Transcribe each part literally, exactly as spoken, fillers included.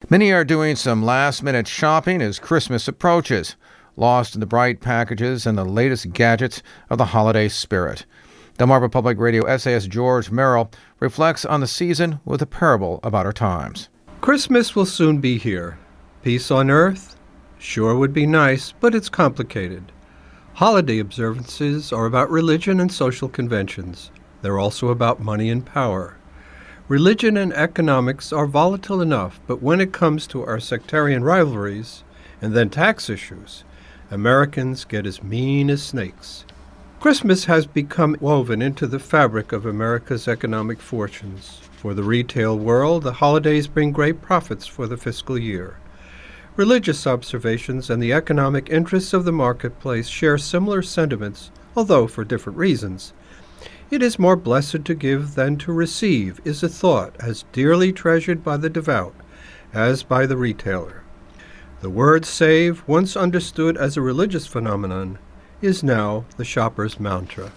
Many are doing some last-minute shopping as Christmas approaches, lost in the bright packages and the latest gadgets of the holiday spirit. Delmarva Public Radio essayist George Merrill reflects on the season with a parable about our times. Christmas will soon be here. Peace on earth? Sure would be nice, but it's complicated. Holiday observances are about religion and social conventions. They're also about money and power. Religion and economics are volatile enough, but when it comes to our sectarian rivalries and then tax issues, Americans get as mean as snakes. Christmas has become woven into the fabric of America's economic fortunes. For the retail world, the holidays bring great profits for the fiscal year. Religious observations and the economic interests of the marketplace share similar sentiments, although for different reasons. It is more blessed to give than to receive is a thought as dearly treasured by the devout as by the retailer. The word save, once understood as a religious phenomenon, is now the shopper's mantra.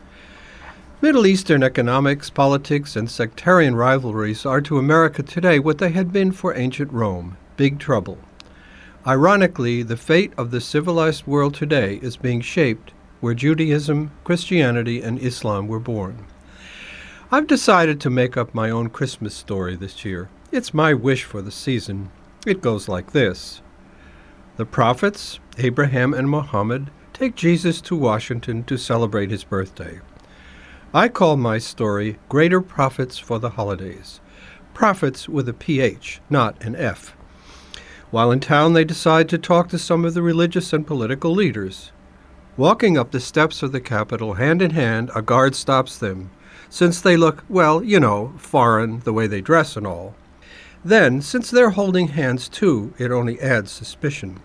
Middle Eastern economics, politics, and sectarian rivalries are to America today what they had been for ancient Rome, big trouble. Ironically, the fate of the civilized world today is being shaped where Judaism, Christianity, and Islam were born. I've decided to make up my own Christmas story this year. It's my wish for the season. It goes like this. The prophets, Abraham and Muhammad, take Jesus to Washington to celebrate his birthday. I call my story Greater Prophets for the Holidays. Prophets with a P H, not an F. While in town, they decide to talk to some of the religious and political leaders. Walking up the steps of the Capitol hand in hand, a guard stops them, since they look, well, you know, foreign, the way they dress and all. Then, since they're holding hands too, it only adds suspicion.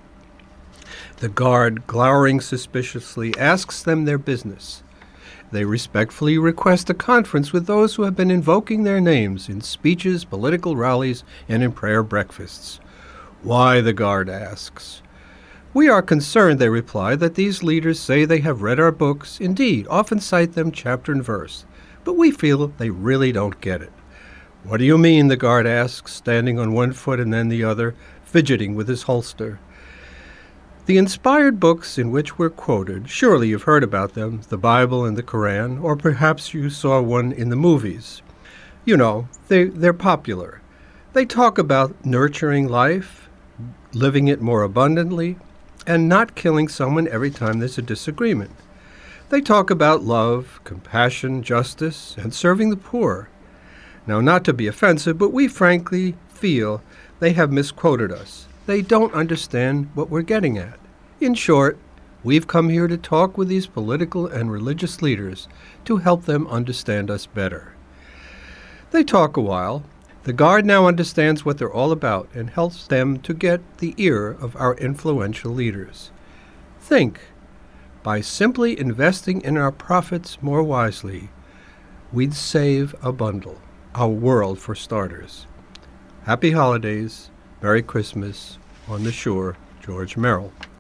The guard, glowering suspiciously, asks them their business. They respectfully request a conference with those who have been invoking their names in speeches, political rallies, and in prayer breakfasts. Why, the guard asks. We are concerned, they reply, that these leaders say they have read our books, indeed, often cite them chapter and verse, but we feel they really don't get it. What do you mean, the guard asks, standing on one foot and then the other, fidgeting with his holster. The inspired books in which we're quoted, surely you've heard about them, the Bible and the Koran, or perhaps you saw one in the movies. You know, they, they're popular. They talk about nurturing life, living it more abundantly, and not killing someone every time there's a disagreement. They talk about love, compassion, justice, and serving the poor. Now, not to be offensive, but we frankly feel they have misquoted us. They don't understand what we're getting at. In short, we've come here to talk with these political and religious leaders to help them understand us better. They talk a while. The guard now understands what they're all about and helps them to get the ear of our influential leaders. Think, by simply investing in our profits more wisely, we'd save a bundle, our world for starters. Happy holidays, Merry Christmas, on the shore, George Merrill.